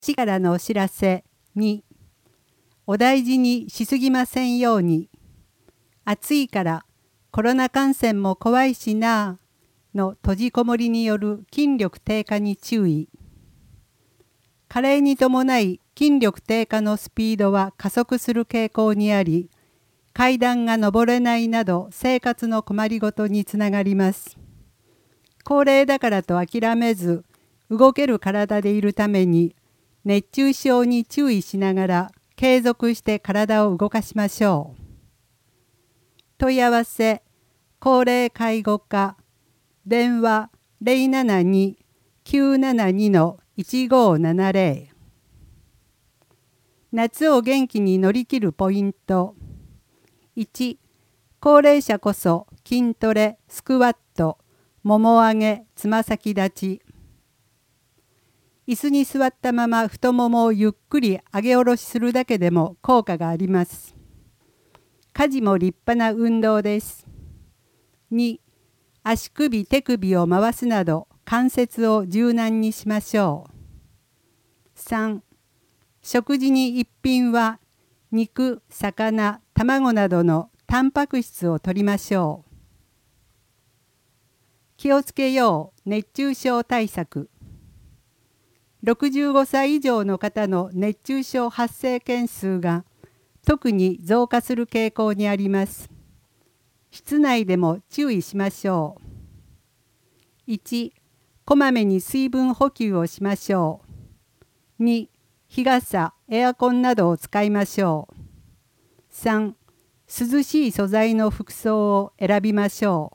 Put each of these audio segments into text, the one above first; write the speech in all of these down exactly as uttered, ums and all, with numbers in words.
市からのお知らせに、お大事にしすぎませんように。暑いからコロナ感染も怖いしなぁの閉じこもりによる筋力低下に注意。加齢に伴い筋力低下のスピードは加速する傾向にあり、階段が登れないなど生活の困りごとにつながります。高齢だからと諦めず、動ける体でいるために、熱中症に注意しながら継続して体を動かしましょう。問い合わせ、高齢介護課、電話 ゼロななに きゅうななに いちごななゼロ。夏を元気に乗り切るポイント。いち、高齢者こそ筋トレ、スクワット、もも上げ、つま先立ち。椅子に座ったまま太ももをゆっくり上げ下ろしするだけでも効果があります。家事も立派な運動です。に、足首手首を回すなど関節を柔軟にしましょう。さん、食事に一品は肉、魚、卵などのタンパク質を摂りましょう。気をつけよう熱中症対策。ろくじゅうごさい以上の方の熱中症発生件数が特に増加する傾向にあります。室内でも注意しましょう。いち、こまめに水分補給をしましょう。に、日傘、エアコンなどを使いましょう。さん、涼しい素材の服装を選びましょう。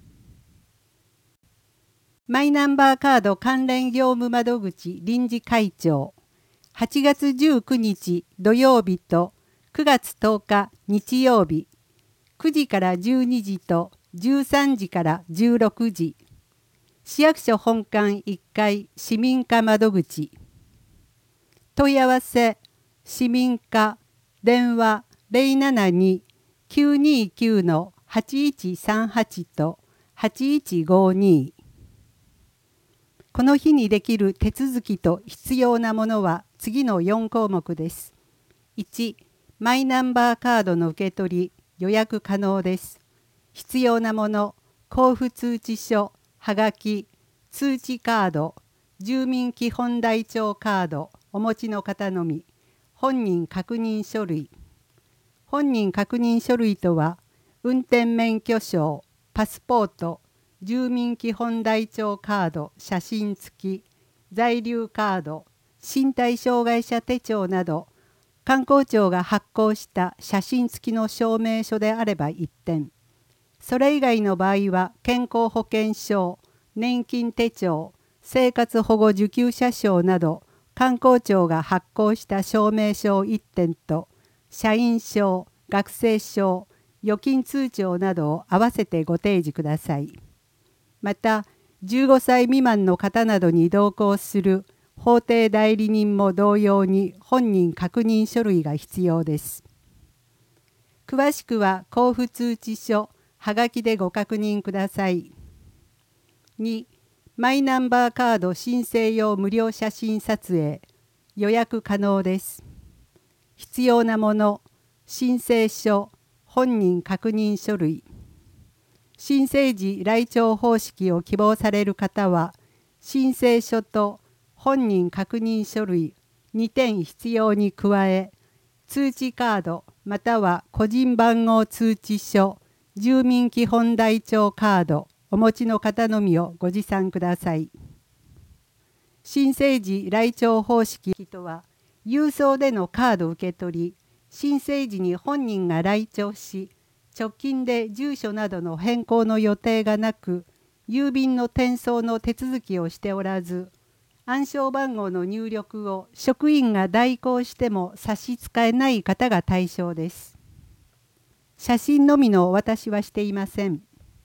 マイナンバーカード関連業務窓口臨時会長、はちがつじゅうくにち土曜日とくがつとおか日曜日、くじからじゅうにじとじゅうさんじからじゅうろくじ、市役所本館いっかい市民課窓口。問い合わせ、市民課、電話 ゼロななに きゅうにきゅう はちいちさんはち とはちいちごに。この日にできる手続きと必要なものは次のよんこうもくです。いち、マイナンバーカードの受け取り、予約可能です。必要なもの、交付通知書、はがき、通知カード、住民基本台帳カード、お持ちの方のみ、本人確認書類。本人確認書類とは、運転免許証、パスポート、住民基本台帳カード、写真付き、在留カード、身体障害者手帳など、観光庁が発行した写真付きの証明書であれば一点。それ以外の場合は、健康保険証、年金手帳、生活保護受給者証など、観光庁が発行した証明書を一点と、社員証、学生証、預金通帳などを合わせてご提示ください。また、じゅうごさい未満の方などに同行する法定代理人も同様に本人確認書類が必要です。詳しくは交付通知書、はがきでご確認ください。に、マイナンバーカード申請用無料写真撮影、予約可能です。必要なもの、申請書、本人確認書類。申請時来庁方式を希望される方は、申請書と本人確認書類にてん必要に加え、通知カードまたは個人番号通知書、住民基本台帳カードお持ちの方のみをご持参ください。申請時来庁方式とは、郵送でのカード受け取り、申請時に本人が来庁し、直近で住所などの変更の予定がなく、郵便の転送の手続きをしておらず、暗証番号の入力を職員が代行しても差し支えない方が対象です。写真のみのお渡しはしていません。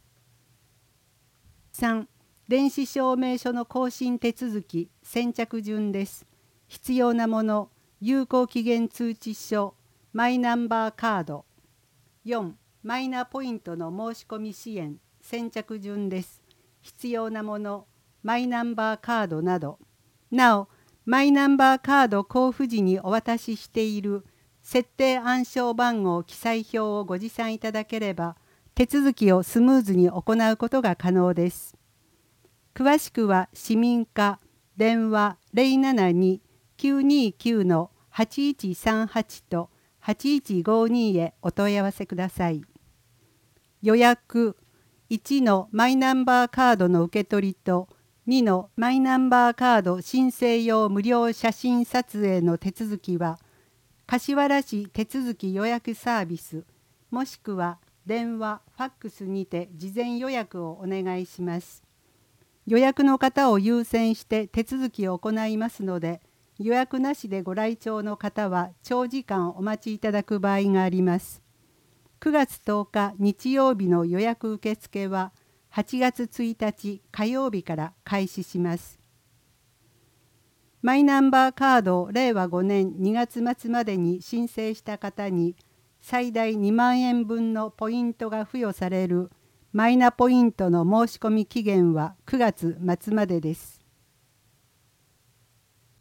さん、電子証明書の更新手続き、先着順です。必要なもの、有効期限通知書、マイナンバーカード。よん、マイナポイントの申し込み支援、先着順です。必要なもの、マイナンバーカードなど。なお、 マイナンバーカード交付時にお渡ししている設定暗証番号記載表をご持参いただければ、手続きをスムーズに行うことが可能です。詳しくは市民課電話 ゼロななに きゅうにきゅう はちいちさんはち とはちいちごにへお問い合わせください。予約いちのマイナンバーカードの受け取りとにのマイナンバーカード申請用無料写真撮影の手続きは、柏原市手続き予約サービスもしくは電話、ファックスにて事前予約をお願いします。予約の方を優先して手続きを行いますので、予約なしでご来庁の方は長時間お待ちいただく場合があります。くがつとおか日曜日の予約受付ははちがつついたち火曜日から開始します。マイナンバーカードをれいわごねんにがつまつまでに申請した方に最大にまんえんぶんのポイントが付与されるマイナポイントの申し込み期限はくがつまつまでです。